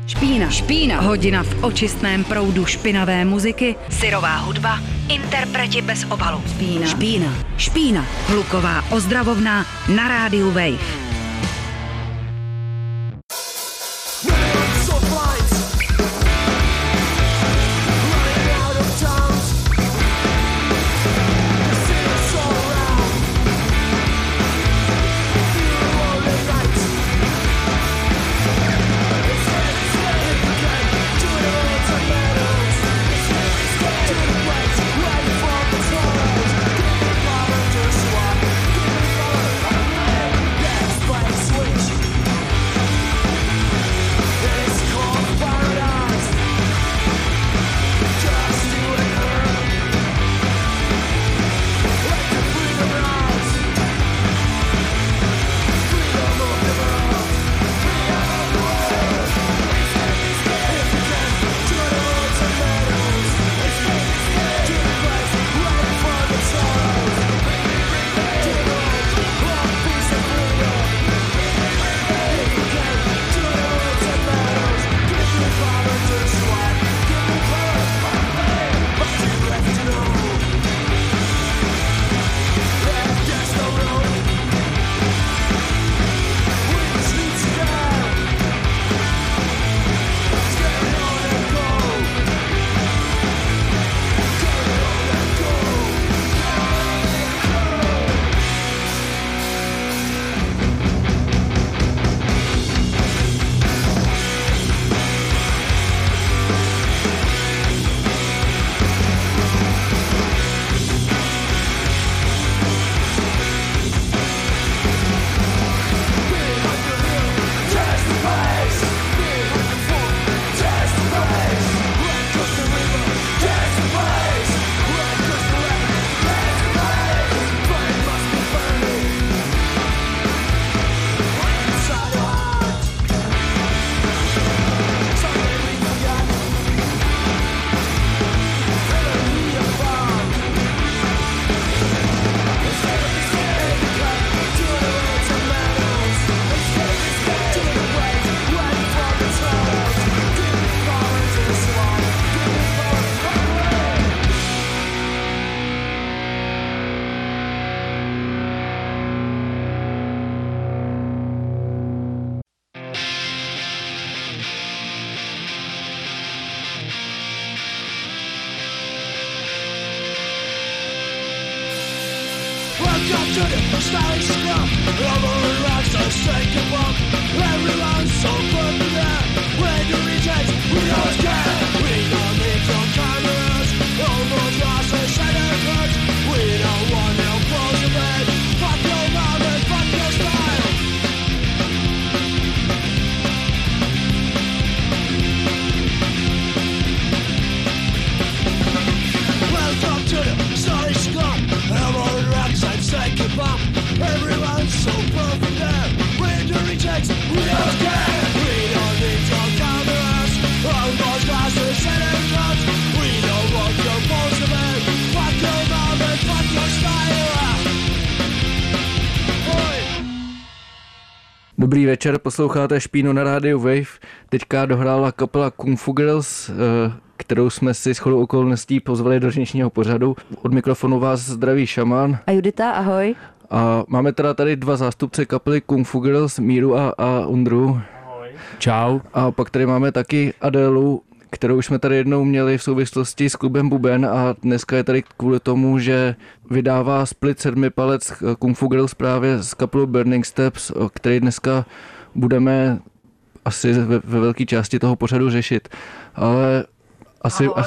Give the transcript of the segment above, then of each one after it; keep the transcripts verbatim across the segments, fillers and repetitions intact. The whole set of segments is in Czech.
Špína. Špína. Hodina v očistném proudu špinavé muziky. Syrová hudba. Interpreti bez obalu. Špína. Špína. Špína. Hluková ozdravovna na rádiu Wave. Dobrý večer, posloucháte Špínu na rádiu Wave. Teďka dohrála kapela Kung Fu Girls, kterou jsme si shodou okolností pozvali do dnešního pořadu. Od mikrofonu vás zdraví Šaman. A Judita, ahoj. A máme teda tady dva zástupce kapely Kung Fu Girls, Míru a, a Undru. Ahoj. Čau. A pak tady máme taky Adélu, kterou už jsme tady jednou měli v souvislosti s klubem Buben a dneska je tady kvůli tomu, že vydává split sedmi palec Kung Fu Girls právě z kapelu Burning Steps, který dneska budeme asi ve, ve velké části toho pořadu řešit. Ale asi... Ahoj,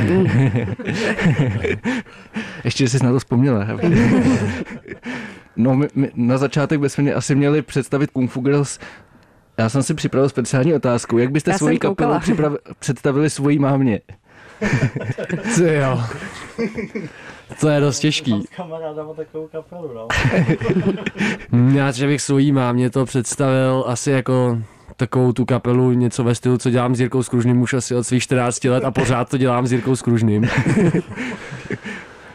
ještě jsi na to vzpomněla. No, my, my na začátek bychom asi měli představit Kung Fu Girls. Já jsem si připravil speciální otázku. Jak byste svoji kapelu připrav... představili svojí mámě? Co jo? To je dost těžký. Kamaráda má takovou kapelu, no. Já třeba bych svojí mámě to představil asi jako takovou tu kapelu, něco ve stylu, co dělám s Jirkou Skružným už asi od svých čtrnácti let a pořád to dělám s Jirkou Skružným.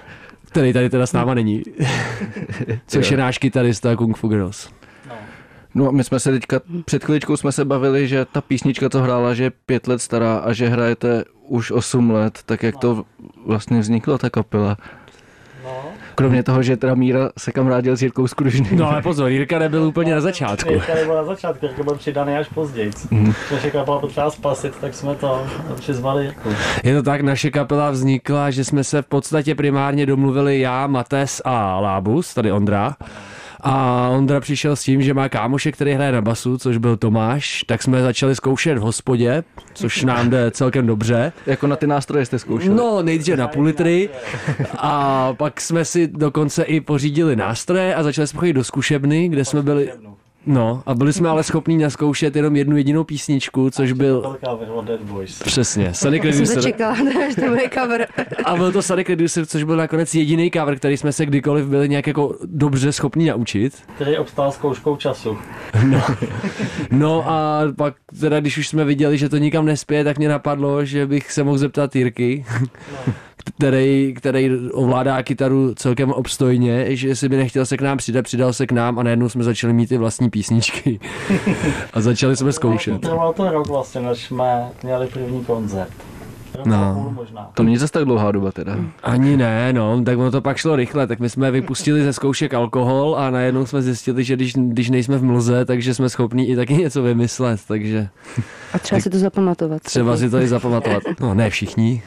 Který tady teda s náma není. Což je náš kytarista Kung Fu Girls. No. No a my jsme se teďka, před chvíličkou jsme se bavili, že ta písnička, co hrála, že je pět let stará a že hrajete už osm let, tak jak to vlastně vzniklo, ta kapela? No. Kromě toho, že teda Míra se kamarádil s Jirkou Skružným. No ale pozor, Jirka nebyl úplně na začátku. Jirka nebyl na začátku, Jirka byl přidaný až později. Mm. Naše kapela potřeba spasit, tak jsme to přizvali Jirku. Je to tak, naše kapela vznikla, že jsme se v podstatě primárně domluvili já, Mates a Lábus, tady Ondra. A Ondra přišel s tím, že má kámoše, který hraje na basu, což byl Tomáš, tak jsme začali zkoušet v hospodě, což nám jde celkem dobře. Jako na ty nástroje jste zkoušeli? No, nejdříve na půl litry a pak jsme si dokonce i pořídili nástroje a začali jsme chodit do zkušebny, kde jsme byli... No, a byli jsme ale schopní naskoušet jenom jednu jedinou písničku, což byl... Přesně, Sonic Já jsem Reducer. to čekala, že to bude cover. A byl to Sonic Reducer, což byl nakonec jediný cover, který jsme se kdykoliv byli nějak jako dobře schopní naučit. Který obstál zkouškou času. No. no a pak teda, když už jsme viděli, že to nikam nespěje, tak mě napadlo, že bych se mohl zeptat Jirky, no. který, který ovládá kytaru celkem obstojně, že si by nechtěl se k nám přidat, přidal se k nám a najednou jsme začali mít i vlastní písničky. A začali jsme zkoušet. Trvalo to rok vlastně, než jsme měli první koncert. No. To není zase tak dlouhá doba teda. Ani ne, no, tak ono to pak šlo rychle, tak my jsme vypustili ze zkoušek alkohol a najednou jsme zjistili, že když, když nejsme v mlze, takže jsme schopní i taky něco vymyslet, takže... A třeba si to zapamatovat. Třeba taky. si to i zapamatovat. No, ne všichni.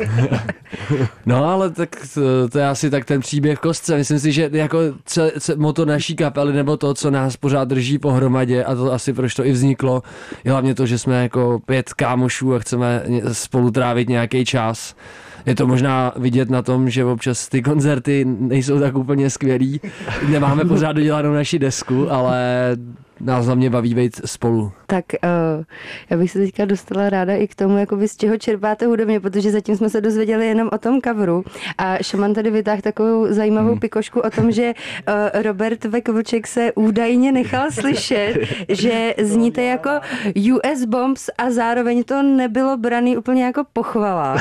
No, ale tak to, to je asi tak ten příběh v kostce. Myslím si, že jako ce, ce, moto naší kapely, nebo to, co nás pořád drží pohromadě, a to asi proč to i vzniklo, je hlavně to, že jsme jako pět kámošů a chceme spolu trávit nějaký čas. Je to možná vidět na tom, že občas ty koncerty nejsou tak úplně skvělý. Nemáme pořád dodělanou naši desku, ale nás hlavně baví být spolu. Tak uh, já bych se teďka dostala ráda i k tomu, jakoby z čeho čerpáte hudebně, protože zatím jsme se dozvěděli jenom o tom coveru. A Šaman tady vytáhl takovou zajímavou hmm. pikošku o tom, že uh, Robert Vek-Vlček se údajně nechal slyšet, že zníte jako U S Bombs a zároveň to nebylo braný úplně jako pochvala.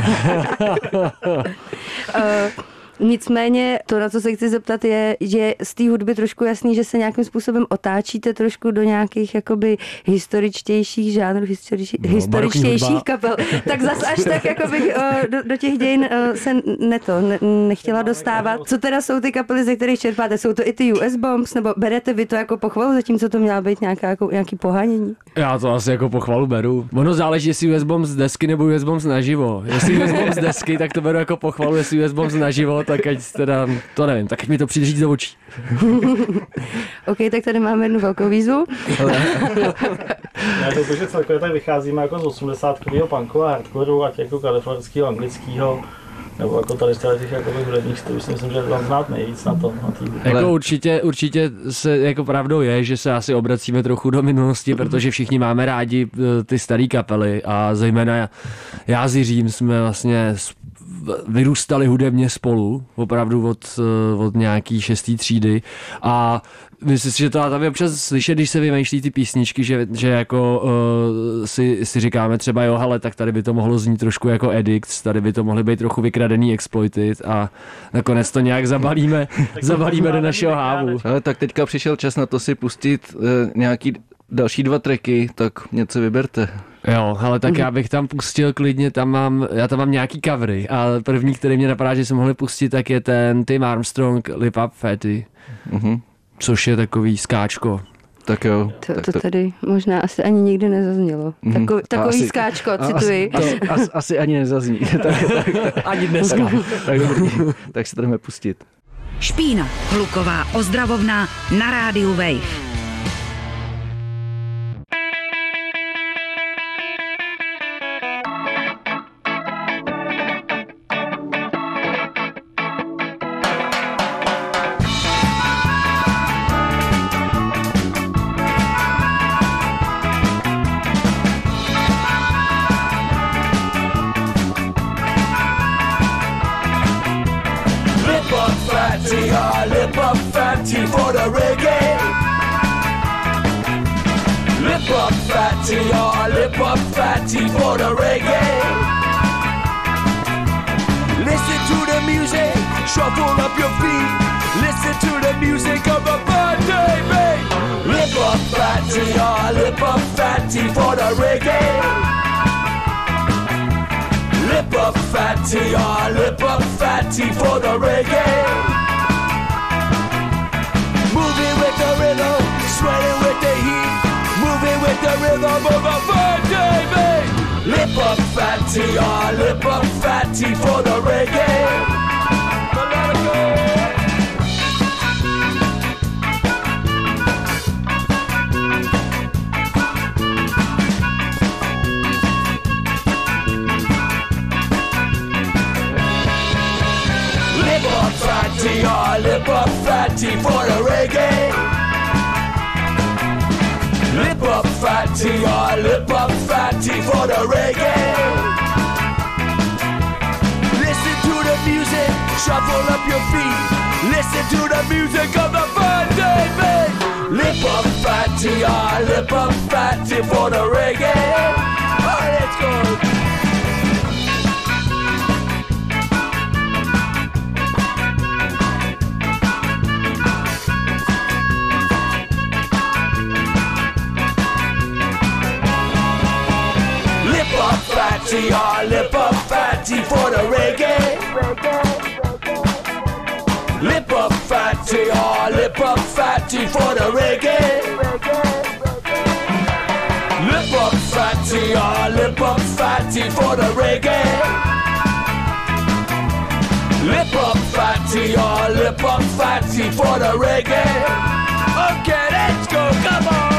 uh, Nicméně to, na co se chci zeptat, je, že z té hudby trošku jasný, že se nějakým způsobem otáčíte trošku do nějakých jakoby historičtějších žánrů, historič, no, historičtějších kapel. Tak zas až tak jakoby do, do těch dějin se ne to, ne, nechtěla dostávat. Co teda jsou ty kapely, ze kterých čerpáte? Jsou to i ty U S Bombs, nebo berete vy to jako pochvalu, zatímco to měla být nějaká, jako, nějaký pohánění? Já to asi jako pochvalu beru. Ono záleží, jestli U S Bombs z desky nebo U S Bombs naživo. Jestli U S Bombs z desky, tak to beru jako pochvalu, jestli U S Bombs naživo, tak ať teda, to nevím, tak ať mi to přijde říct do očí. OK, tak tady máme jednu velkou výzvu. Já to, že celkově tak vycházíme jako z osmdesátkového punku a hardcoreu, ať jako kalifornského, anglického, nebo jako tady z těch jako hudebních stylů, si myslím, že vám znát nejvíc na to. Na tý... Jako určitě, určitě se jako pravdou je, že se asi obracíme trochu do minulosti, protože všichni máme rádi ty staré kapely a zejména já s Jiřím jsme vlastně vyrůstali hudebně spolu, opravdu od, od nějaký šestý třídy a myslím si, že to tam je občas slyšet, když se vymýšlí ty písničky, že, že jako uh, si, si říkáme třeba jo, hele, tak tady by to mohlo znít trošku jako Addicts, tady by to mohly být trochu vykradený Exploited a nakonec to nějak zabalíme, zabalíme do našeho hávu. Ale tak teďka přišel čas na to si pustit uh, nějaký další dva tracky, tak něco vyberte. Jo, ale tak já bych tam pustil klidně, tam mám, já tam mám nějaký covery a první, který mě napadá, že jsem mohli pustit, tak je ten Tim Armstrong Lip Up Fatty, uh-huh. což je takový skáčko. Tak jo. To, tak to to tady možná asi ani nikdy nezaznělo. Mm-hmm. Tako, takový asi, skáčko, asi, cituji. Asi, asi, asi ani nezazní. tak, tak, tak, ani dneska. Tak, tak, dobrý. Tak se jdeme pustit. Špína, hluková ozdravovna na rádiu Wave. Lip up fatty for the reggae. Lip up fatty, oh, lip up fatty for the reggae. Listen to the music, shuffle up your feet. Listen to the music of a birthday beat. Lip up fatty, oh, lip up fatty for the reggae. Lip up fatty, oh, lip up fatty for the reggae. Moving with the rhythm, sweating with the heat, moving with the rhythm of a birthday beat. Lip up fatty, oh, lip up fatty for the reggae. Let it go. Fatty, oh, lip up fatty for the reggae. Lip up fatty, oh, lip up fatty for the reggae. Listen to the music, shuffle up your feet. Listen to the music of the birthday beat. Lip up fatty, oh, lip up fatty for the reggae. Oh, let's go. Fatty, oh, lip up fatty for the reggae. Lip up fatty, oh, lip up fatty for the reggae. Lip up fatty, oh, lip up fatty for the reggae. Lip up fatty, oh, lip up fatty for the reggae. Okay, let's go, come on.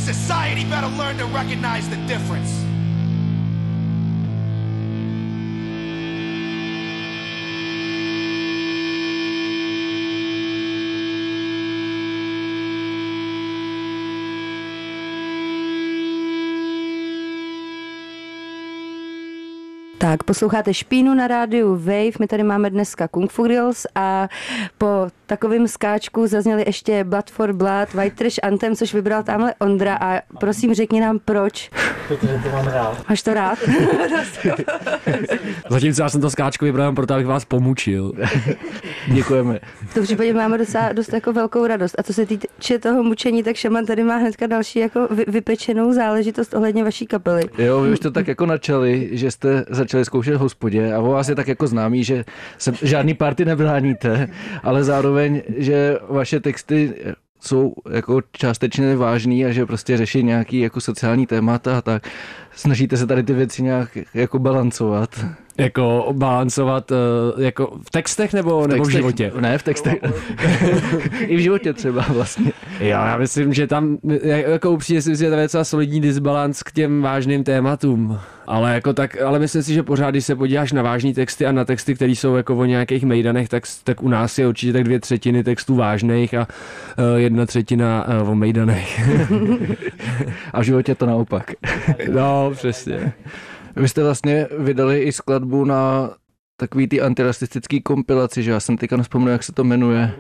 society better learn to recognize the difference. Tak, posloucháte Špínu na rádiu Wave, my tady máme dneska Kung Fu Grills a po takovém skáčku zazněli ještě Blood for Blood, White Trash Anthem, což vybral tamhle Ondra a prosím řekni nám proč. Protože to mám rád. Máš to rád? Zatímco já jsem to skáčku vybral proto, abych vás pomučil. Děkujeme. V tom případě máme dost, dost jako velkou radost. A co se týče toho mučení, tak Šaman tady má hnedka další jako vy, vypečenou záležitost ohledně vaší kapely. Jo, vy už to tak jako načali, že jste začali zkoušet v hospodě a o vás je tak jako známý, že se žádný party nebráníte, ale zároveň, že vaše texty jsou jako částečně vážný a že prostě řeší nějaký jako sociální témata a tak. Snažíte se tady ty věci nějak jako balancovat. Jako balancovat jako v textech nebo, v textech, nebo v životě? Ne, v textech. I v životě třeba vlastně. Já, já myslím, že tam jako upřímně si myslím, že to je docela solidní disbalans k těm vážným tématům. Ale jako tak, ale myslím si, že pořád, když se podíváš na vážný texty a na texty, které jsou jako o nějakých mejdanech, tak, tak u nás je určitě tak dvě třetiny textů vážných a uh, jedna třetina uh, o mejdanech. A v životě to naopak. No, přesně. Vy jste vlastně vydali i skladbu na takový ty antirasistický kompilaci, že já jsem teďka nespomněl, jak se to jmenuje.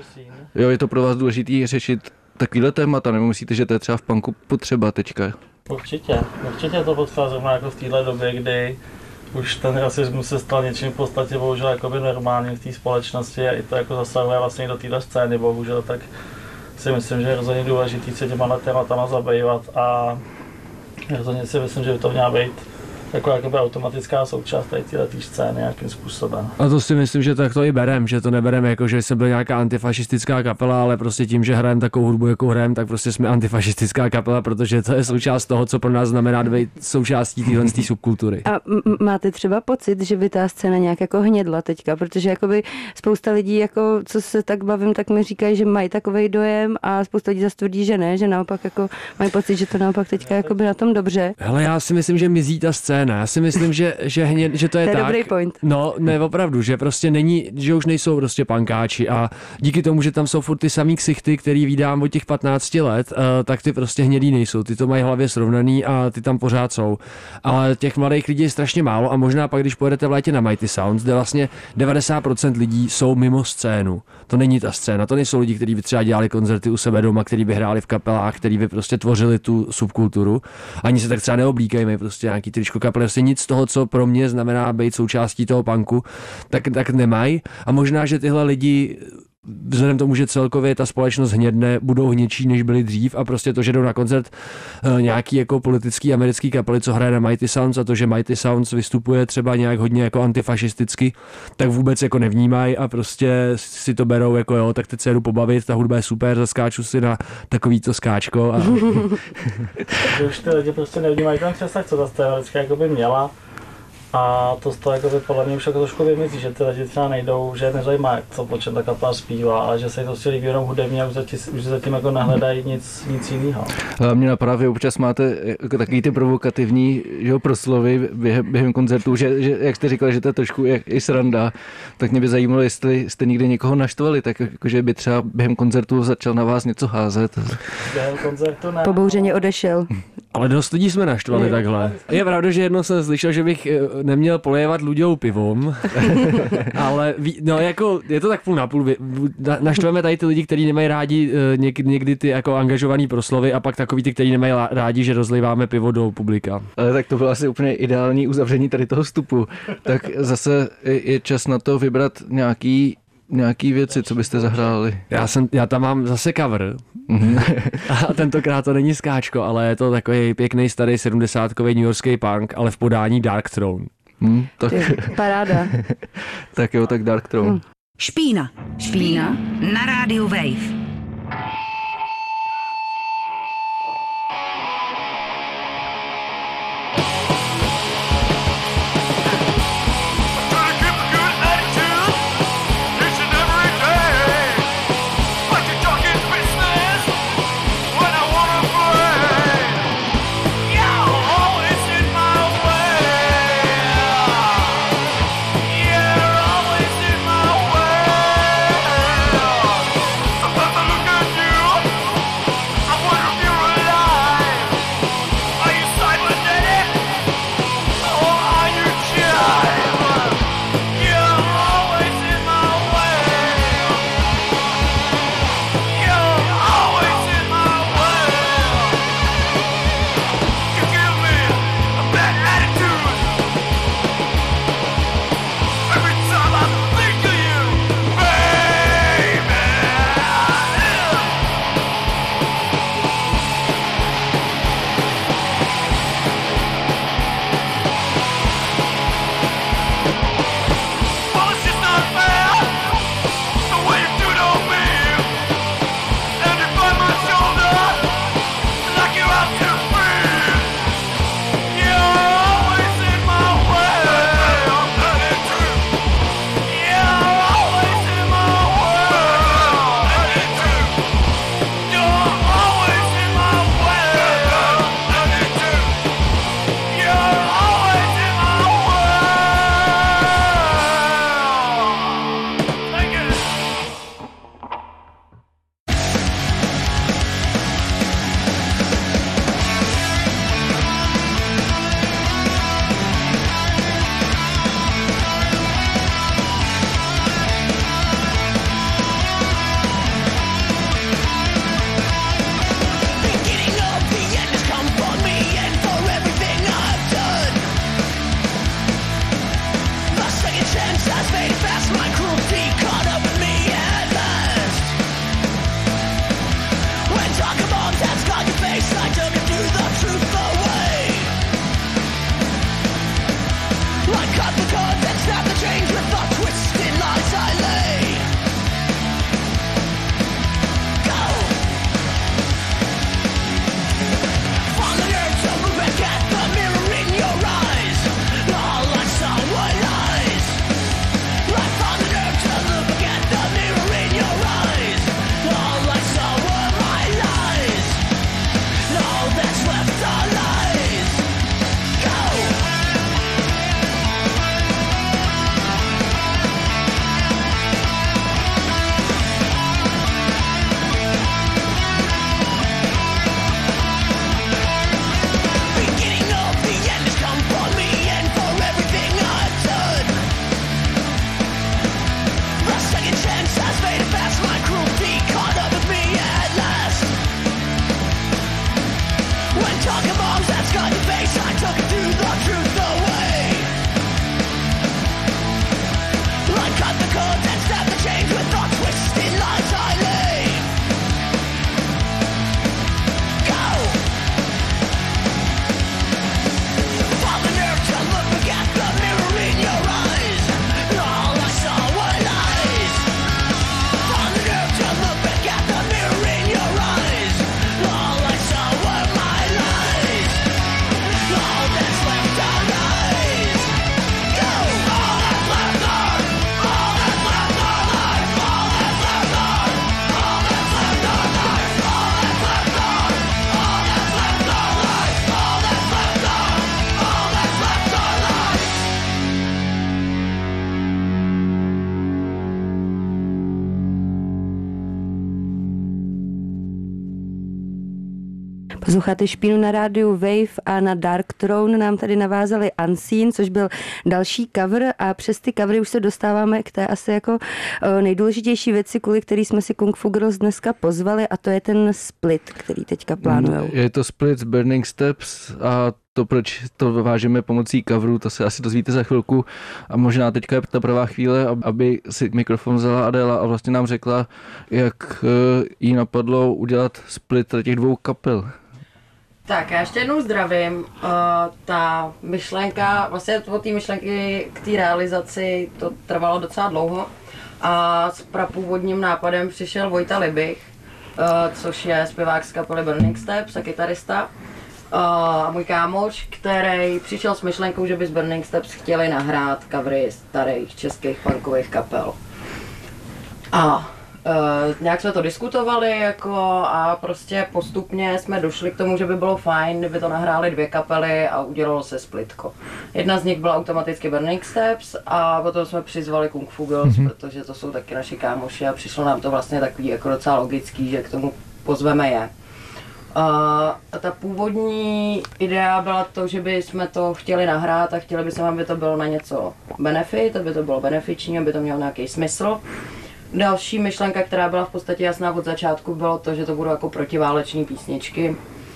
Jo, je to pro vás důležitý řešit takovýhle témata, nebo myslíte, že to je třeba v punku potřeba teďka? Určitě, určitě je to potřeba zrovna jako v téhle době, kdy už ten rasismus se stal něčím v podstatě bohužel jakoby normálním v té společnosti a i to jako zasahuje vlastně do téhle scény, bohužel, tak si myslím, že je rozhodně důležitý se těma tématama zabývat a rozhodně si myslím, že by to měla být jako jakoby automatická součást tady této scény nějakým způsobem. A to si myslím, že tak to i berem, že to nebereme jako, že jsme byli nějaká antifašistická kapela, ale prostě tím, že hrajeme takovou hudbu, jakou hrajeme, tak prostě jsme antifašistická kapela, protože to je součást toho, co pro nás znamená být součástí téhle subkultury. A m- máte třeba pocit, že by ta scéna nějak jako hnědla teďka, protože jakoby spousta lidí, jako co se tak bavím, tak mi říkají, že mají takovej dojem a spousta lidí zase tvrdí, že ne, že naopak jako mají pocit, že to naopak teďka jakoby na tom dobře. Hele, já si myslím, že mizí ta scéna. Já si myslím, že, že, hně, že to je, to je tak. dobrý point. No, ne, opravdu, že prostě není, že už nejsou prostě pankáči a díky tomu, že tam jsou furt ty samý ksichty, který vídám od těch patnácti let, uh, tak ty prostě hnědý nejsou. Ty to mají hlavě srovnaný a ty tam pořád jsou. Ale těch mladých lidí je strašně málo a možná pak, když pojedete v létě na Mighty Sounds, kde vlastně devadesát procent lidí jsou mimo scénu. To není ta scéna, to nejsou lidi, kteří by třeba dělali koncerty u sebe doma, kteří by hráli v kapelách, kteří by prostě tvořili tu subkulturu. Ani se tak třeba neoblíkají, mají prostě nějaký tričko kapely, prostě nic z toho, co pro mě znamená být součástí toho punku, tak, tak nemají. A možná, že tyhle lidi vzhledem tomu, že celkově ta společnost hnědne, budou hněčí, než byli dřív a prostě to, že jdou na koncert uh, nějaký jako politický americký kapely, co hraje na Mighty Sounds a to, že Mighty Sounds vystupuje třeba nějak hodně jako antifašisticky, tak vůbec jako nevnímají a prostě si to berou jako jo, tak teď se jdu pobavit, ta hudba je super, zaskáču si na takovýto skáčko. A... že už ty lidi prostě nevnímají ten přesah, co ta scéna vždycky jako by měla. A to z toho jako by podle mě už jako trošku vymyslí, že ty lidi třeba nejdou, že nezajímá, co po čem ta kapela zpívá, ale že se jim to prostě líbí jenom hudebně a už zatím, už zatím jako nehledají nic, nic jiného. Mě napadá, vy občas máte jako takový ty provokativní že, proslovy během, během koncertů, že, že jak jste říkali, že to je trošku jak, i sranda, tak mě by zajímalo, jestli jste někdy někoho naštvali, tak jakože by třeba během koncertu začal na vás něco házet. Během koncertu ne. Pobouřeně odešel. Ale dost lidí jsme naštvali je, takhle. Je pravda, že jednou jsem slyšel, že bych neměl polévat Luďou pivom, ale ví, no jako je to tak půl na půl. Naštveme tady ty lidi, kteří nemají rádi něk, někdy ty jako angažovaný proslovy a pak takový ty, kteří nemají rádi, že rozliváme pivo do publika. Ale tak to bylo asi úplně ideální uzavření tady toho vstupu. Tak zase je čas na to vybrat nějaký nějaký věci, co byste zahráli? Já, jsem, já tam mám zase cover. A tentokrát to není skáčko, ale je to takový pěkný starý sedmdesátkový newyorský punk, ale v podání Dark Throne. Hmm, tak... Paráda. Tak jo, tak Dark Throne. Hmm. Špína. Špína na rádiu Wave. When I wanna play Talking bombs that scarred your face, I took it through the truth away. I cut the cords and snapped the chains with thoughts twisted lies I lay. Go! Found the nerve to look back at the mirror in your eyes. All I saw were lies. Found the nerve to look back at the mirror in your eyes. All I saw were my lies. All that's left are lies. Go! All that's left are, all that's left are lies. All that's left are, all that's left are lies. All that's left are, all that's left are lies. All that's left are, all that's left are lies. Posloucháte Špínu na rádiu Wave a na Dark Throne nám tady navázali Unseen, což byl další cover a přes ty covery už se dostáváme k té asi jako nejdůležitější věci, kvůli který jsme si Kung Fu Girls dneska pozvali a to je ten split, který teďka plánujou. Je to split z Burning Steps a to, proč to vážeme pomocí coveru, to se asi dozvíte za chvilku a možná teďka je ta pravá chvíle, aby si mikrofon vzala Adela a vlastně nám řekla, jak jí napadlo udělat split těch dvou kapel. Tak, já ještě jednou zdravím. Uh, ta myšlenka, vlastně od té myšlenky k té realizaci to trvalo docela dlouho a s prapůvodním nápadem přišel Vojta Libich, uh, což je zpěvák z kapely Burning Steps a kytarista. Uh, a můj kámoš, který přišel s myšlenkou, že by z Burning Steps chtěli nahrát covery starých českých punkových kapel. A Uh, nějak jsme to diskutovali jako a prostě postupně jsme došli k tomu, že by bylo fajn, kdyby to nahráli dvě kapely a udělalo se splitko. Jedna z nich byla automaticky Burning Steps a potom jsme přizvali Kung Fu Girls, mm-hmm. protože to jsou taky naši kámoši a přišlo nám to vlastně takový jako docela logický, že k tomu pozveme je. Uh, a ta původní idea byla to, že by jsme to chtěli nahrát a chtěli bychom, aby to bylo na něco benefit, aby to bylo benefiční, aby to mělo nějaký smysl. Další myšlenka, která byla v podstatě jasná od začátku, bylo to, že to budou jako protiváleční písničky.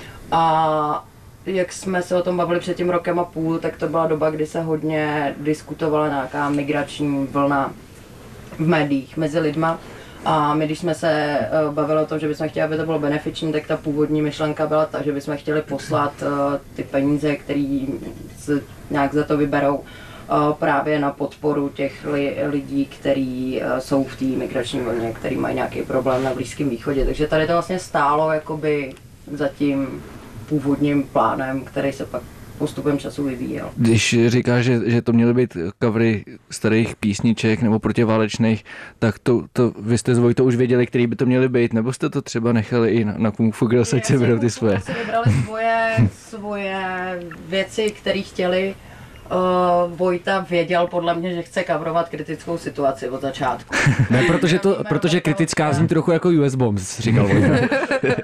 A jak jsme se o tom bavili před tím rokem a půl, tak to byla doba, kdy se hodně diskutovala nějaká migrační vlna v médiích mezi lidma. A my, když jsme se bavili o tom, že bychom chtěli, aby to bylo benefiční, tak ta původní myšlenka byla ta, že bychom chtěli poslat ty peníze, které se nějak za to vyberou, právě na podporu těch li, lidí, kteří jsou v té migrační vlně, kteří mají nějaký problém na Blízkém východě. Takže tady to vlastně stálo jakoby za tím původním plánem, který se pak postupem času vyvíjel. Když říkáš, že, že to měly být covery starých písniček nebo protiválečných, tak to, to vy jste s Vojtou už věděli, který by to měly být, nebo jste to třeba nechali i na, na Kung Fu Girls, ať se berou ty svoje? Si vybrali svoje, svoje věci, které chtěli. Uh, Vojta věděl podle mě, že chce coverovat kritickou situaci od začátku. Ne, protože, to, protože kritická zní trochu jako U S Bombs, říkal Vojta.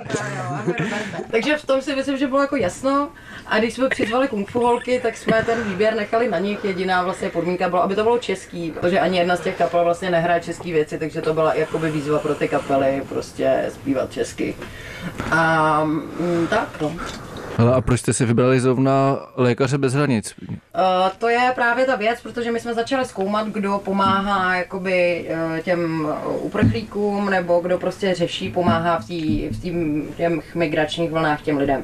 Takže v tom si myslím, že bylo jako jasno a když jsme přizvali Kung Fu holky, tak jsme ten výběr nechali na nich. Jediná vlastně podmínka byla, aby to bylo český, protože ani jedna z těch kapel vlastně nehraje český věci, takže to byla jakoby výzva pro ty kapely prostě zpívat česky. A mm, tak no. Hele, a proč jste si vybrali zrovna Lékaře bez hranic? Uh, to je právě ta věc, protože my jsme začali zkoumat, kdo pomáhá jakoby uh, těm uprchlíkům, nebo kdo prostě řeší, pomáhá v, tý, v tý, těch migračních vlnách těm lidem.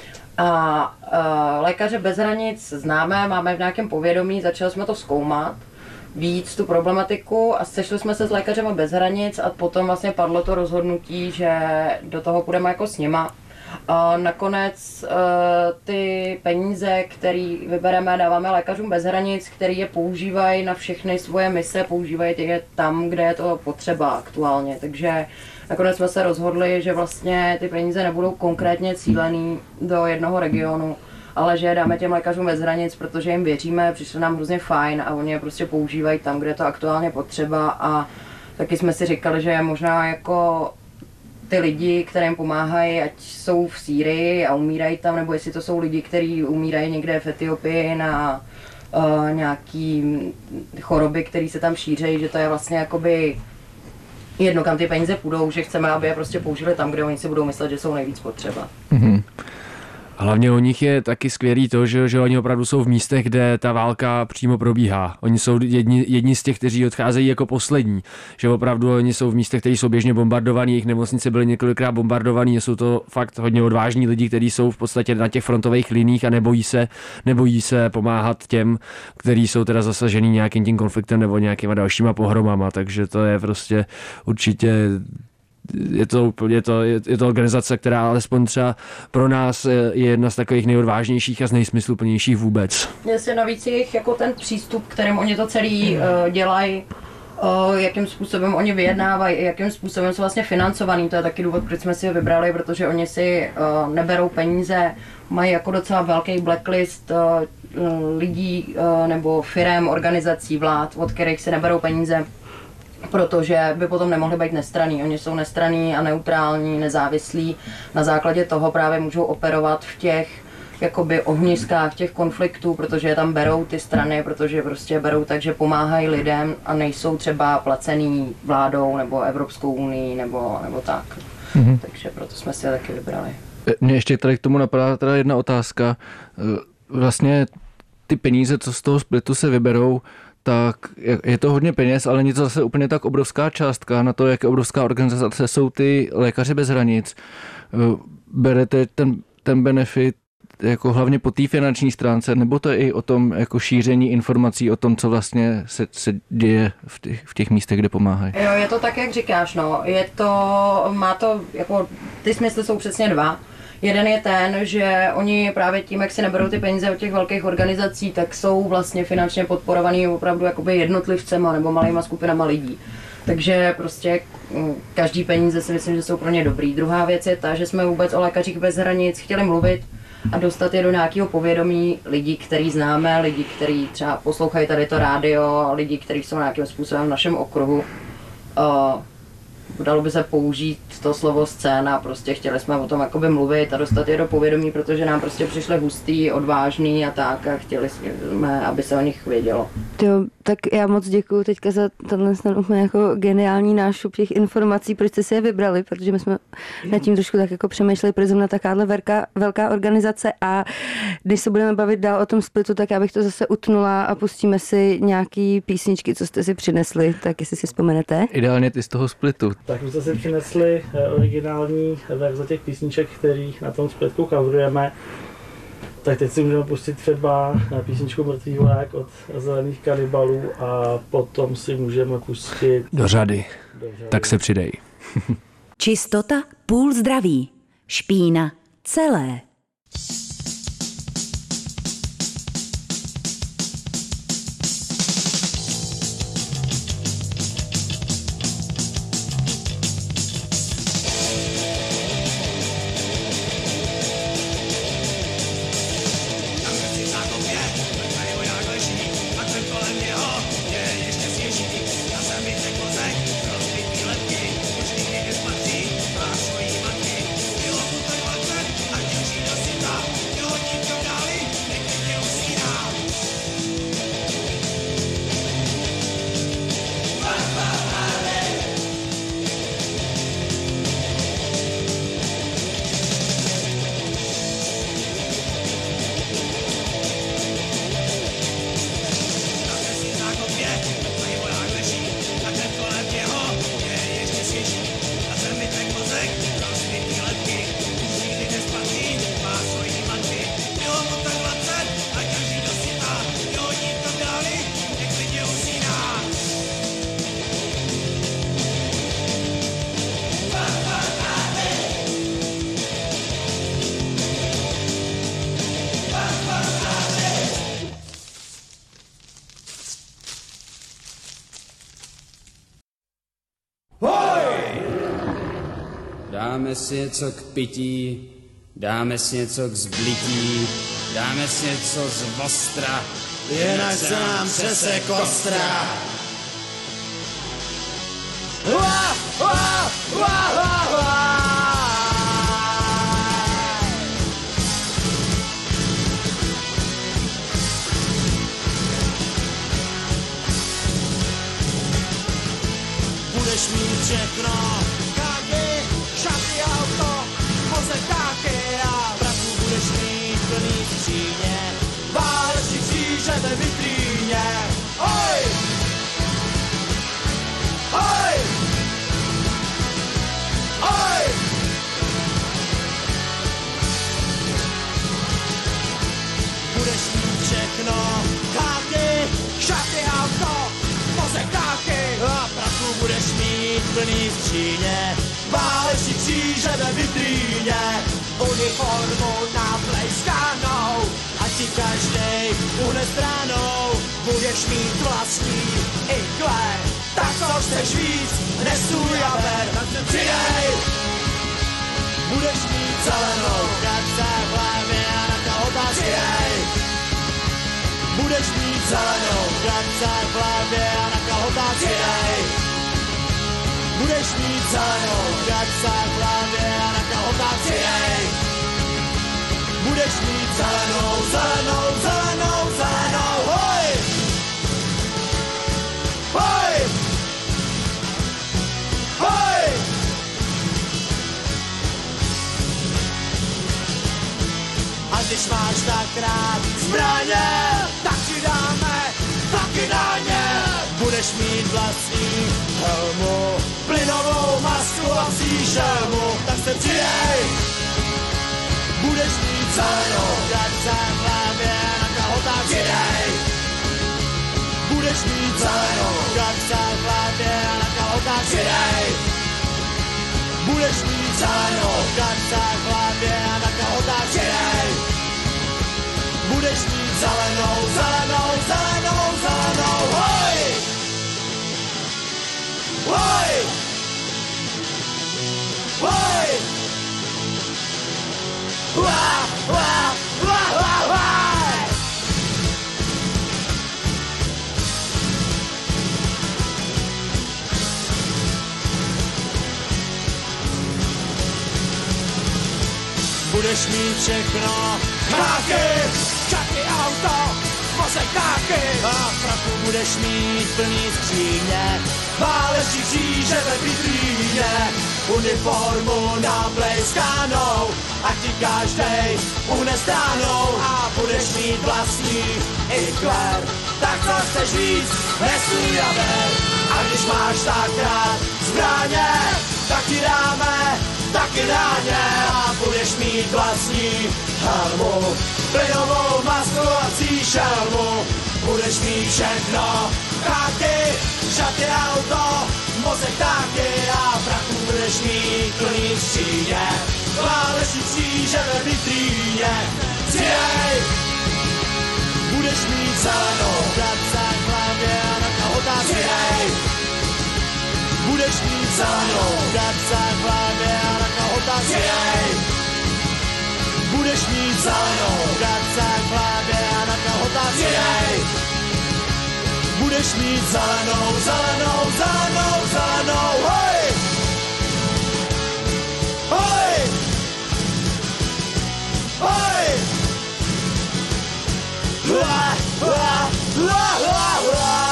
A uh, Lékaře bez hranic známe, máme v nějakém povědomí, začali jsme to zkoumat víc tu problematiku a sešli jsme se s Lékařema bez hranic a potom vlastně padlo to rozhodnutí, že do toho půjdeme jako s nima. A nakonec uh, ty peníze, které vybereme, dáváme Lékařům bez hranic, který je používají na všechny svoje mise, používají je tam, kde je to potřeba aktuálně. Takže nakonec jsme se rozhodli, že vlastně ty peníze nebudou konkrétně cílený do jednoho regionu, ale že je dáme těm Lékařům bez hranic, protože jim věříme, přišlo nám hrozně fajn a oni je prostě používají tam, kde je to aktuálně potřeba a taky jsme si říkali, že je možná jako ty lidi, kterým pomáhají, ať jsou v Sýrii a umírají tam, nebo jestli to jsou lidi, kteří umírají někde v Etiopii na uh, nějaký choroby, které se tam šířejí, že to je vlastně jakoby jedno, kam ty peníze půjdou, že chceme, aby je prostě použili tam, kde oni si budou myslet, že jsou nejvíc potřeba. Mm-hmm. Hlavně u nich je taky skvělý to, že, že oni opravdu jsou v místech, kde ta válka přímo probíhá. Oni jsou jedni, jedni z těch, kteří odcházejí jako poslední. Že opravdu oni jsou v místech, které jsou běžně bombardovaný, jejich nemocnice byly několikrát bombardovaný, jsou to fakt hodně odvážní lidi, kteří jsou v podstatě na těch frontových liních a nebojí se, nebojí se pomáhat těm, kteří jsou teda zasažený nějakým tím konfliktem nebo nějakýma dalšíma pohromama. Takže to je prostě určitě Je to, je, to, je to organizace, která alespoň třeba pro nás je jedna z takových nejodvážnějších a z nejsmysluplnějších vůbec. Jestli navíc jejich jako ten přístup, kterým oni to celý uh, dělají, uh, jakým způsobem oni vyjednávají, jakým způsobem jsou vlastně financovaný, to je taky důvod, proč jsme si je vybrali, protože oni si uh, neberou peníze, mají jako docela velký blacklist uh, lidí uh, nebo firem, organizací, vlád, od kterých si neberou peníze. Protože by potom nemohli být nestranní. Oni jsou nestranní a neutrální, nezávislí. Na základě toho právě můžou operovat v těch jakoby ohniskách těch konfliktů, protože je tam berou ty strany, protože prostě berou tak, že pomáhají lidem a nejsou třeba placený vládou nebo Evropskou unii nebo, nebo tak. Mm-hmm. Takže proto jsme si je taky vybrali. Mně ještě tady k tomu napadá teda jedna otázka. Vlastně ty peníze, co z toho splitu se vyberou, tak je to hodně peněz, ale něco zase úplně tak obrovská částka na to, jak obrovská organizace jsou ty Lékaři bez hranic. Berete ten, ten benefit jako hlavně po té finanční stránce, nebo to je i o tom jako šíření informací o tom, co vlastně se, se děje v těch, v těch místech, kde pomáhají? Jo, je to tak, jak říkáš, no. Je to, má to, jako, ty smysly jsou přesně dva. Jeden je ten, že oni právě tím, jak si neberou ty peníze od těch velkých organizací, tak jsou vlastně finančně podporovaný opravdu jakoby jednotlivcema nebo malýma skupinama lidí. Takže prostě každý peníze si myslím, že jsou pro ně dobrý. Druhá věc je ta, že jsme vůbec o Lékařích bez hranic chtěli mluvit a dostat je do nějakého povědomí lidí, který známe, lidí, kteří třeba poslouchají tady to rádio, lidi, kteří jsou nějakým způsobem v našem okruhu. Uh, Dalo by se použít to slovo scéna, prostě chtěli jsme o tom jakoby mluvit a dostat je do povědomí, protože nám prostě přišli hustý, odvážný a tak a chtěli jsme, aby se o nich vědělo. Jo, tak já moc děkuju teďka za tenhle snad úplně jako geniální nášup těch informací, proč jste si je vybrali, protože my jsme nad tím trošku tak jako přemýšleli, protože zrovna takáhle velká, velká organizace a když se budeme bavit dál o tom splitu, tak já bych to zase utnula a pustíme si nějaký písničky, co jste si přinesli, tak jestli si vzpomenete. Ideálně ty z toho splitu. Tak my jsme si přinesli originální verze těch písniček, který na tom splitku coverujeme. Tak teď si můžeme pustit třeba písničku Mrtvý voják od Zelených kanibalů a potom si můžeme pustit... Do řady. Do řady. Tak se přidej. Čistota, půl zdraví. Špína, celé. Dáme si něco k pití, dáme si něco k zblití, dáme si něco z ostra, jinak se nám přese kostra. Uá, uá, uá, uá, uá. Budeš mít všechno, šaty, auto, moze taky a bratku budeš mít. skříně, váleční kříže ve vitríně, uniformu naplejskanou, ať ti každej uhne stranou, budeš mít vlastní ikle, tak co chceš víc, nestůj a ber, přidej, budeš mít zelenou, kadce v hlavě a na kalhotách přidej, budeš mít zelenou, kadce v hlavě a na kalhotách přidej, budeš mít zelenou, kadce v hlavě a na kalhotách přidej, budeš mít zelenou, zelenou, zelenou, zelenou, hoj! Hoj! Hoj! A když máš tak rád zbraně, tak ti dáme taky na ně. Budeš mít vlastní helmu, plynovou masku a příšelmu, tak se přidej. Budeš mít zelenou, kadce v hlavě na kalhotách přidej. Budeš mít zelenou, kadce v hlavě na kalhotách přidej. Budeš mít zelenou, kadce v hlavě na kalhotách přidej. Budeš mít zelenou, zelenou, zelenou, zelenou, hoj! Hoj! Hoj! Hua, hua, hua, hua, hua! Budeš mít všechno, cháky, čaky, auto, vozek taky. A v prachu budeš mít plný skříně, váleční kříže ve vitríně, uniformu naplejskanou, ať ti každej uhne stranou a budeš mít vlastní ikler. Tak co chceš víc, nestůj a ber. A když máš tak rád zbraně, tak ti dáme taky na ně. A budeš mít vlastní helmu, plynovou masku a příšelmu. Budeš mít všechno, cháky, šaty, auto, mozek taky. A v prachu budeš mít plný skříně, váleční kříže ve vitríně. Přijej! Budeš mít zelenou, kadce v hlavě a na kalhotách přidej. Budeš mít zelenou, kadce v hlavě a na kalhotách přidej. Budeš mít zelenou, kadce v hlavě a na kalhotách přidej. Budeš mít zelenou, zelenou, zelenou, zelenou, hoj! Hoj! Hoj! Hua, hua, hua, hua, hua.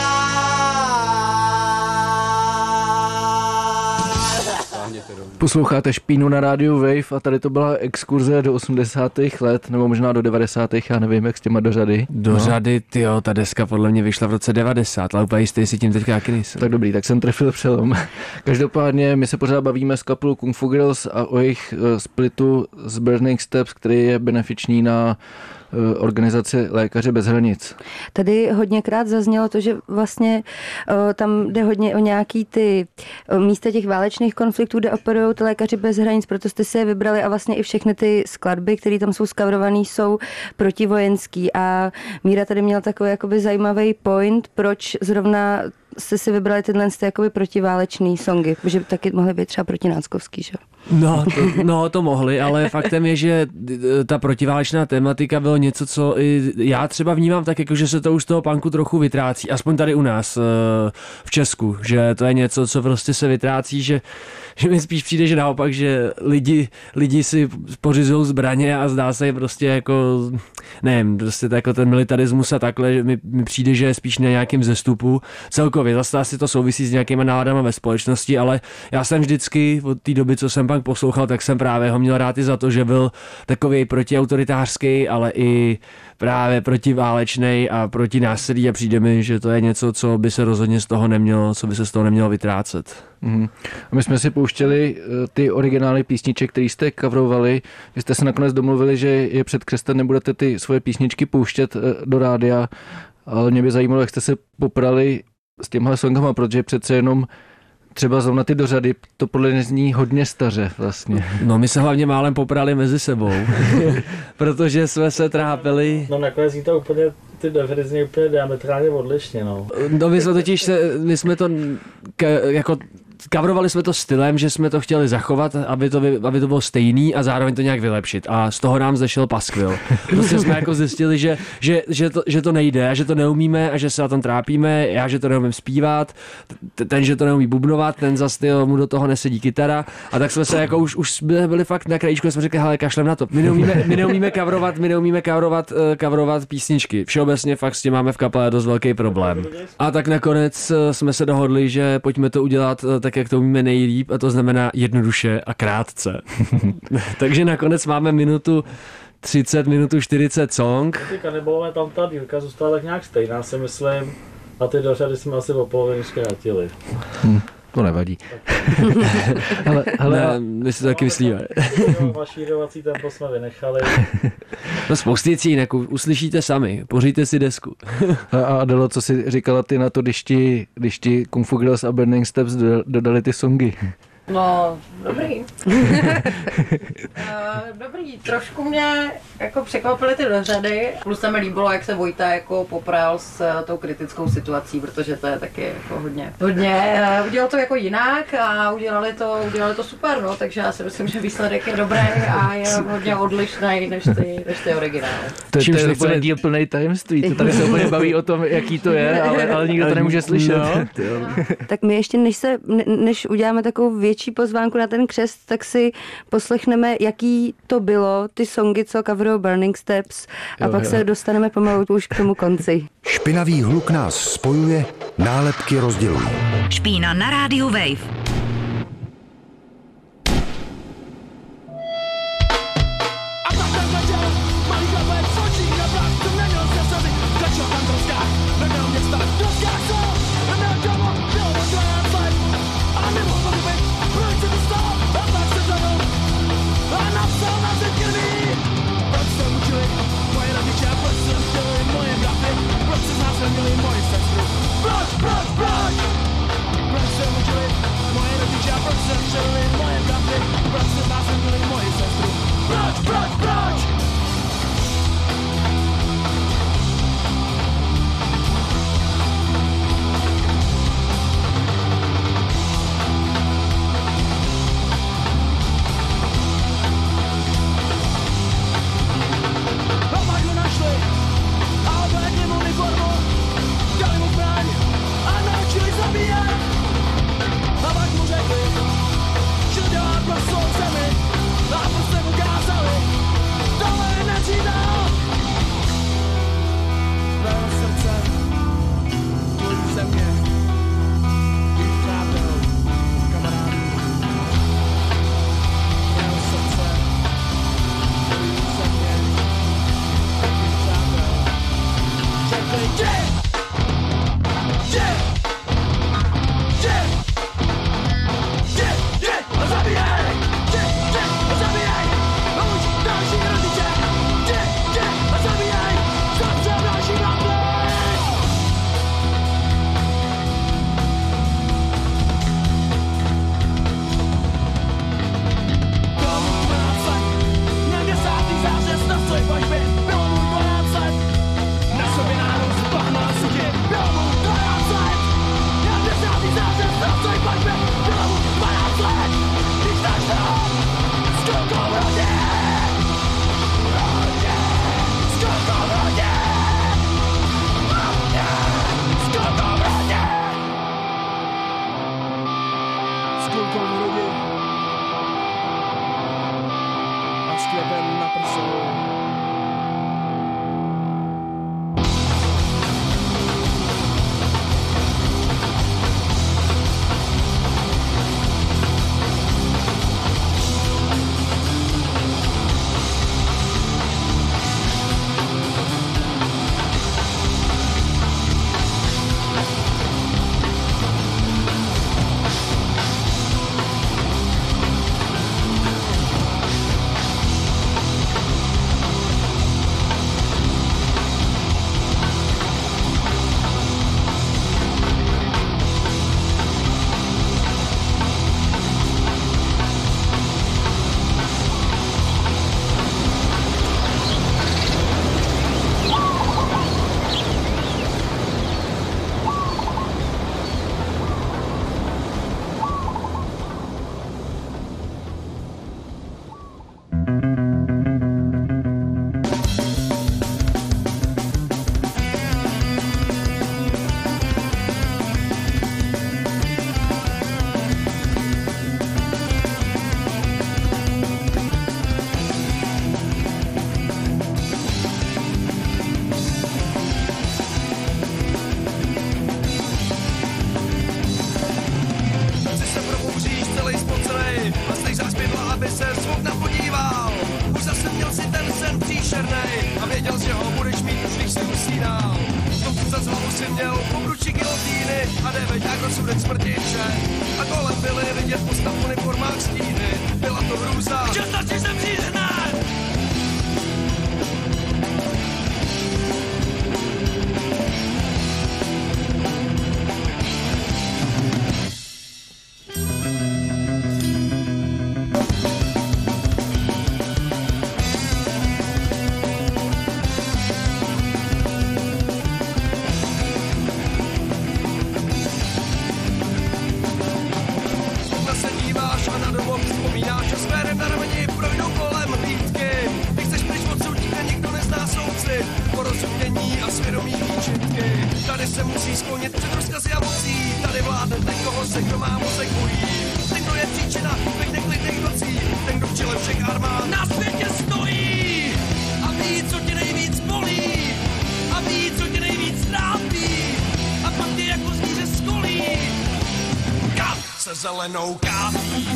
Posloucháte Špínu na rádiu Wave a tady to byla exkurze do osmdesátých let, nebo možná do devadesátých já nevím, jak s těma do řady. Do no. řady, tyjo, ta deska podle mě vyšla v roce devadesát, ale úplně jistý si tím teďka jaký nejsem. Tak dobrý, tak jsem trefil přelom. Každopádně my se pořád bavíme s kapelou Kung Fu Girls a o jejich splitu z Burning Steps, který je benefiční na organizaci Lékaři bez hranic. Tady hodněkrát zaznělo to, že vlastně o, tam jde hodně o nějaký ty o, místa těch válečných konfliktů, kde operují ty Lékaři bez hranic, proto jste si je vybrali a vlastně i všechny ty skladby, které tam jsou skavrované, jsou protivojenský. A Míra tady měla takový jakoby zajímavý point, proč zrovna jste si vybrali tyhle jakoby protiválečný songy, protože taky mohly být třeba protináckovský, že? No to, no, to mohli, ale faktem je, že ta protiválečná tematika bylo něco, co i já třeba vnímám tak, jako, že se to už z toho punku trochu vytrácí, aspoň tady u nás v Česku, že to je něco, co prostě se vytrácí, že, že mi spíš přijde, že naopak, že lidi, lidi si pořizují zbraně a zdá se je prostě jako, nevím, prostě jako ten militarismus a takhle, mi, mi přijde, že je spíš na nějakém zestupu celkově, zase asi to souvisí s nějakýma náladama ve společnosti, ale já jsem vždycky od té doby, co jsem punk poslouchal, tak jsem právě ho měl rád i za to, že byl takový protiautoritářský, ale i právě protiválečnej a proti násilí a přijde mi, že to je něco, co by se rozhodně z toho nemělo, co by se z toho nemělo vytrácet. Mm. A my jsme si pouštěli ty originály písniček, které jste coverovali. Vy jste se nakonec domluvili, že je před krestem nebudete ty svoje písničky pouštět do rádia, ale mě by zajímalo, jak jste se poprali s těmhle songama, protože přece jenom třeba zrovna ty dořady, to podle mě zní hodně staře vlastně. No my se hlavně málem poprali mezi sebou, protože jsme se trápili. No nakonec zní to úplně, ty dořady zní úplně diametrálně odlišně, no. No my jsme totiž, se, my jsme to k, jako coverovali jsme to stylem, že jsme to chtěli zachovat, aby to, aby to bylo stejný a zároveň to nějak vylepšit. A z toho nám zešel paskvil. Prostě jsme jako zjistili, že, že, že, to, že to nejde a že to neumíme a že se na tom trápíme. Já, že to neumím zpívat, ten, že to neumí bubnovat, ten zas tyjo, mu do toho nesedí kytara. A tak jsme se jako už, už byli fakt na krajíčku, jsme řekli, hele, kašlem na to. My neumíme, my neumíme coverovat, my neumíme coverovat, uh, coverovat písničky. Všeobecně fakt s tím máme v kapele dost velký problém. A tak nakonec uh, jsme se dohodli, že pojďme to udělat uh, tak, jak to umíme nejlíp, a to znamená jednoduše a krátce. Takže nakonec máme minutu třicet, minutu čtyřicet song. Ty Kanibalové, tam ta dílka zůstala tak nějak stejná, si myslím, a ty dořady jsme asi o polovinu zkrátili. Hm, to nevadí. hele, hele, ne, my si to taky myslíme. Mašírovací tempo jsme vynechali. No spousty věcí jinak, uslyšíte sami, pořijte si desku. A Adelo, co jsi říkala ty na to, když ti, když ti Kung Fu Girls a Burning Steps dodali ty songy? No, dobrý. uh, dobrý, trošku mě jako překvapily ty dořady, plus se mi líbilo, jak se Vojta jako popral s uh, tou kritickou situací, protože to je taky jako hodně, hodně, uh, udělal to jako jinak a udělali to, udělali to super, no, takže já si myslím, že výsledek je dobrý a je hodně odlišný než ty, než ty originály. To, to je úplně díl plný tajemství, to tady se úplně baví o tom, jaký to je, ale, ale nikdo to nemůže slyšet. No. Tak my ještě, než, se, než uděláme takovou větší pozvánku na ten křest, tak si poslechneme, jaký to bylo, ty songy, co coverují Burning Steps, a jo, pak jo. se dostaneme pomalu už k tomu konci. Špinavý hluk nás spojuje, nálepky rozdělují. Špína na rádiu Wave. Proč, proč, proč? Proč se učili moje a věděl, že ho budeš mít, už když si usínal. Tomu za hlavu si měl obručí gilotýny a devět jak rozsudek smrti všech. A kolem byly vidět postav v uniformách stíny. Byla to hrůza, že stačí zemřít hned! Tady se musí sklonit před rozkazy a mocí. Tady vládne ten, koho se kdo má mozek bojí. Ten, kdo je příčina těch neklidných nocí. Ten, kdo v čele všech armád na světě stojí. A ví, co tě nejvíc bolí. A ví, co tě nejvíc trápí. A pak tě jako zvíře skolí. Kap se zelenou kápí.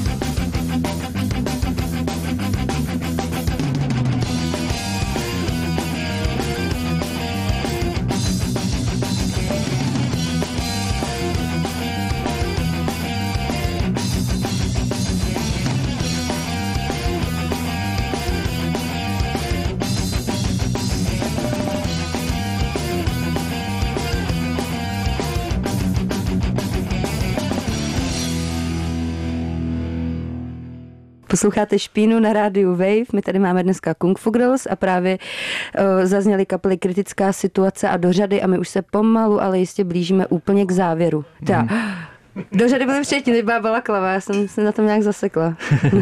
Posloucháte Špínu na rádiu Wave, my tady máme dneska Kung Fu Girls a právě uh, zazněly kapely Kritická situace a Do řady a my už se pomalu, ale jistě blížíme úplně k závěru. Teda, mm. Do řady byly předtím, teď byla balaklava, já jsem se na tom nějak zasekla.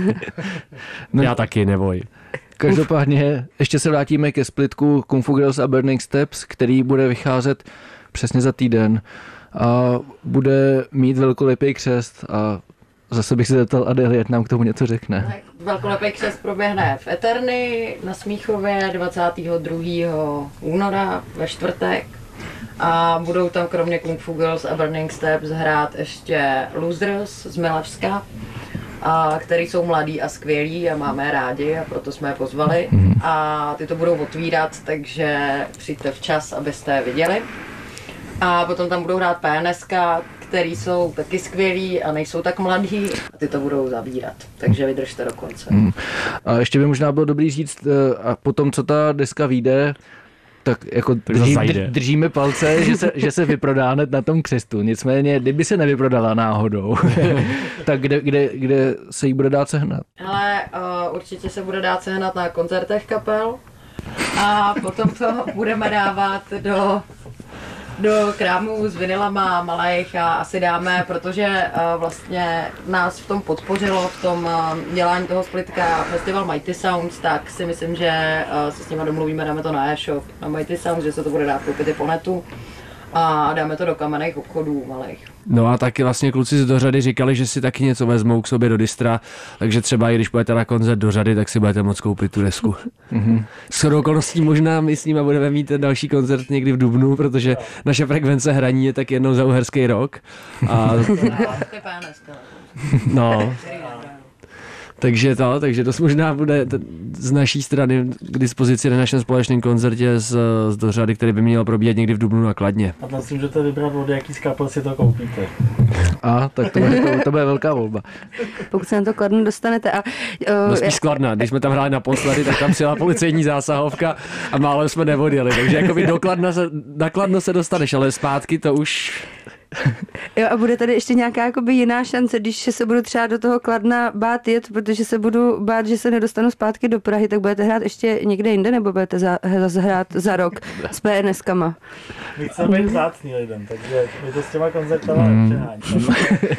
No, já taky, neboj. Každopádně ještě se vrátíme ke splitku Kung Fu Girls a Burning Steps, který bude vycházet přesně za týden a bude mít velkolepý křest a zase bych se zeptal Adély, ať nám k tomu něco řekne. Tak velkolepý křest proběhne v Eterny na Smíchově dvacátého druhého února ve čtvrtek a budou tam kromě Kung Fu Girls a Burning Steps hrát ještě Losers z Milačska, a který jsou mladí a skvělí a máme rádi a proto jsme je pozvali a ty to budou otvírat, takže přijďte včas, abyste je viděli. A potom tam budou hrát P N S ka, který jsou taky skvělí a nejsou tak mladí a ty to budou zavírat. Takže vydržte do konce. Hmm. A ještě by možná bylo dobrý říct, a potom, co ta deska vyjde, tak jako drží, držíme palce, že se, že se vyprodá hned na tom křestu. Nicméně, kdyby se nevyprodala náhodou, tak kde, kde, kde se jí bude dát sehnat? Hele, uh, určitě se bude dát sehnat na koncertech kapel a potom to budeme dávat do do krámů s vinylama malých a asi dáme, protože uh, vlastně nás v tom podpořilo, v tom uh, dělání toho splitka festival Mighty Sounds, tak si myslím, že uh, se s nima domluvíme, dáme to na e-shop, na Mighty Sounds, že se to bude dát koupit i po netu a dáme to do kamenných obchodů malých. No a taky vlastně kluci z Do řady říkali, že si taky něco vezmou k sobě do distra, takže třeba i když budete na koncert Do řady, tak si budete moct koupit tu desku. Mm-hmm. Shodou okolností možná my s nimi budeme mít ten další koncert někdy v dubnu, protože naše frekvence hraní je tak jednou za uherský rok. A... no. Takže to, takže to možná bude z naší strany k dispozici na našem společném koncertě z, z Do řady, který by měl probíhat někdy v dubnu na Kladně. A tam si můžete vybrat, od jaký skapel si to koupíte. A, tak to bude, to, to bude velká volba. Pokud se na to Kladno dostanete. A, uh, no spíš Kladna, když jsme tam hráli naposledy, tak tam přijela policejní zásahovka a málo jsme neodjeli, takže jakoby do Kladna se, na Kladno se dostaneš, ale zpátky to už... Jo, a bude tady ještě nějaká jakoby jiná šance, když se budu třeba do toho Kladna bát jet, protože se budu bát, že se nedostanu zpátky do Prahy, tak budete hrát ještě někde jinde, nebo budete za, zase hrát za rok s P N S kama? My chceme být vzácný lidem, takže my to s těma koncertama mm. nepřeháníme.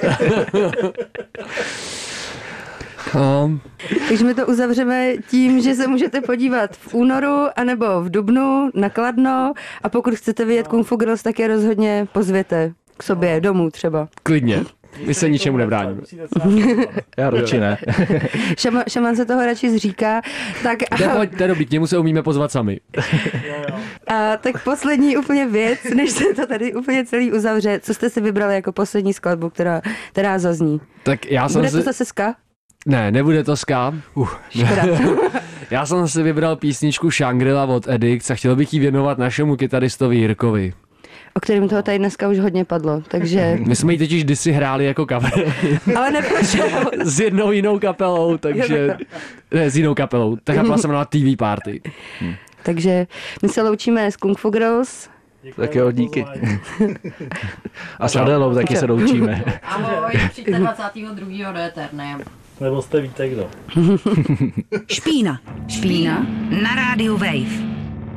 Um. Takže my to uzavřeme tím, že se můžete podívat v únoru anebo v dubnu na Kladno a pokud chcete vidět Kung Fu Girls, tak je rozhodně pozvěte k sobě domů třeba. Klidně. My se ničemu nebráníme. Já radši ne. Šama, šaman se toho radši zříká. Tak a... To je dobrý, k němu se umíme pozvat sami. A tak poslední úplně věc, než se to tady úplně celý uzavře. Co jste si vybrali jako poslední skladbu, která, která zazní? Tak já jsem Bude si... to zase ska? Ne, nebude to ska. Uh, Já jsem si vybral písničku Shangri-La od Edix a chtěl bych ji věnovat našemu kytaristovi Jirkovi. O kterém toho tady dneska už hodně padlo, takže... My jsme ji totiž kdysi hráli jako cover. Ale neprošel. S jednou jinou kapelou, takže... Ne, s jinou kapelou. Ta kapela se jmenala T V Party. Hm. Takže my se loučíme s Kung Fu Girls. Tak jo, díky. A s Adelou taky se loučíme. Ahoj, přijďte dvacátého druhého do Eterné. Nebo jste víte kdo. Špína. Špína na rádiu Wave.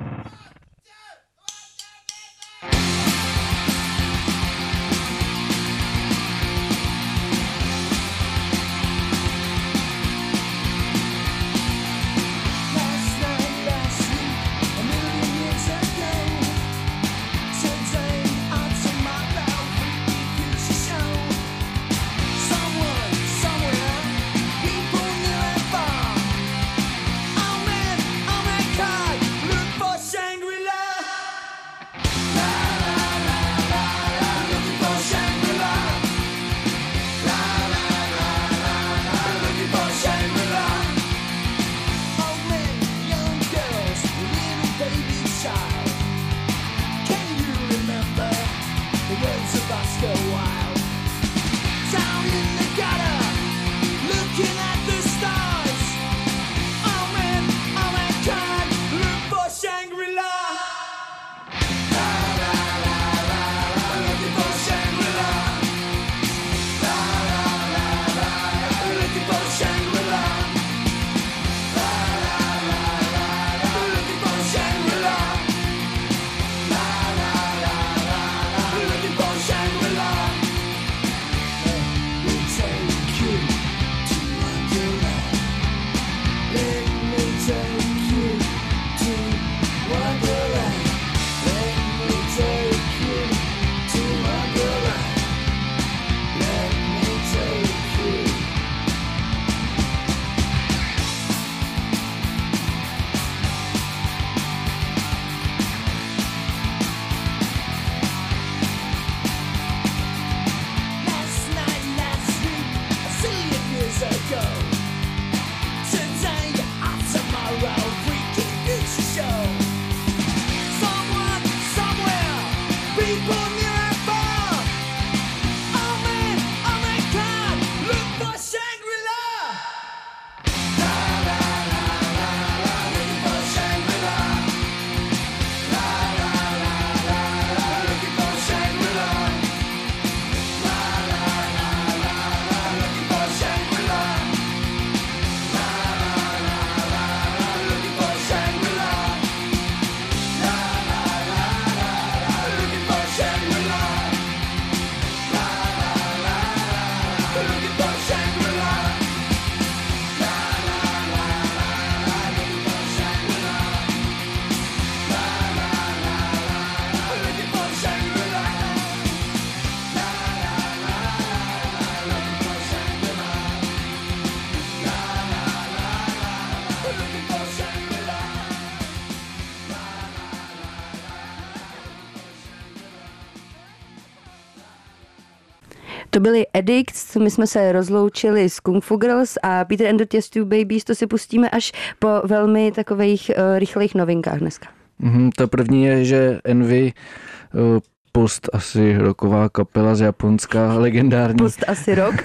To byly Addicts, my jsme se rozloučili s Kung Fu Girls a Peter and the Test Tube Babies, to si pustíme až po velmi takových uh, rychlých novinkách dneska. Mm-hmm, ta první je, že Envy, uh, post asi rocková kapela z Japonska, legendární. Post asi rock.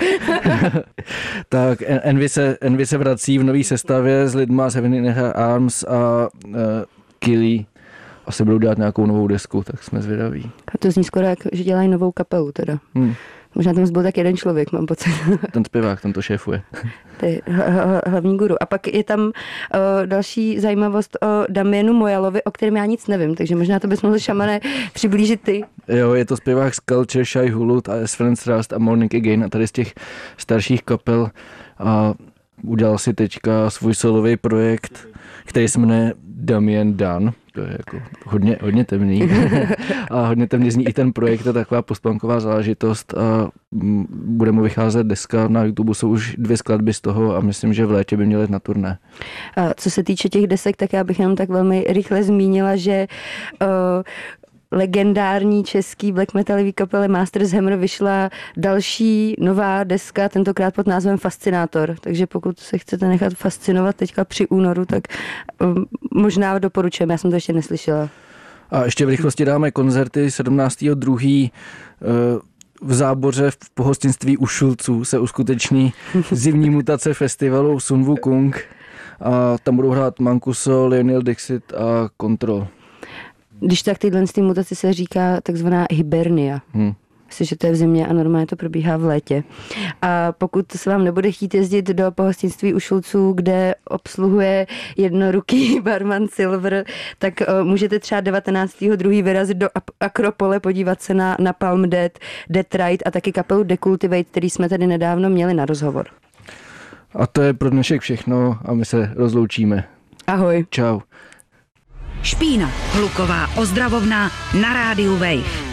Tak Envy se, Envy se vrací v nový sestavě s lidma Seven in Her Arms a uh, Killy. Asi budou dělat nějakou novou desku, tak jsme zvědaví. A to zní skoro jak, že dělají novou kapelu teda. Hmm. Možná tam byl tak jeden člověk, mám pocit. Ten zpěvák, ten to šéfuje. To je hlavní guru. A pak je tam uh, další zajímavost o Damienu Mojalovi, o kterém já nic nevím, takže možná to bys mohl, Šamane, přiblížit ty. Jo, je to zpěvák z Culture, Shai Hulud a S Friends Trust a Morning Again a tady z těch starších kapel a udělal si teďka svůj solový projekt, který se jmenuje Damien Dan. To je jako hodně, hodně temný. A hodně temný zní i ten projekt, je taková postpunková záležitost a bude mu vycházet deska. Na YouTube jsou už dvě skladby z toho a myslím, že v létě by měly na turné. A co se týče těch desek, tak já bych jenom tak velmi rychle zmínila, že uh, legendární český black metalový kapele Masters Hammer vyšla další nová deska, tentokrát pod názvem Fascinátor. Takže pokud se chcete nechat fascinovat teďka při únoru, tak um, možná doporučujeme, já jsem to ještě neslyšela. A ještě v rychlosti dáme koncerty sedmnáctého druhého v Záboře v pohostinství u Šulců se uskuteční zimní mutace festivalu Sun Wukong a tam budou hrát Mancuso, Lionel Dixit a Control. Když tak tyhle z té mutace se říká takzvaná hibernia. Hmm. Myslím, že to je v zimě a normálně to probíhá v létě. A pokud se vám nebude chtít jezdit do pohostinství u Šulců, kde obsluhuje jednoruký barman Silver, tak uh, můžete třeba devatenáctého druhého vyrazit do Akropole, podívat se na, na Palm Dead, Detroit a taky kapelu Decultivate, který jsme tady nedávno měli na rozhovor. A to je pro dnešek všechno a my se rozloučíme. Ahoj. Čau. Špína, hluková ozdravovna na rádiu Wave.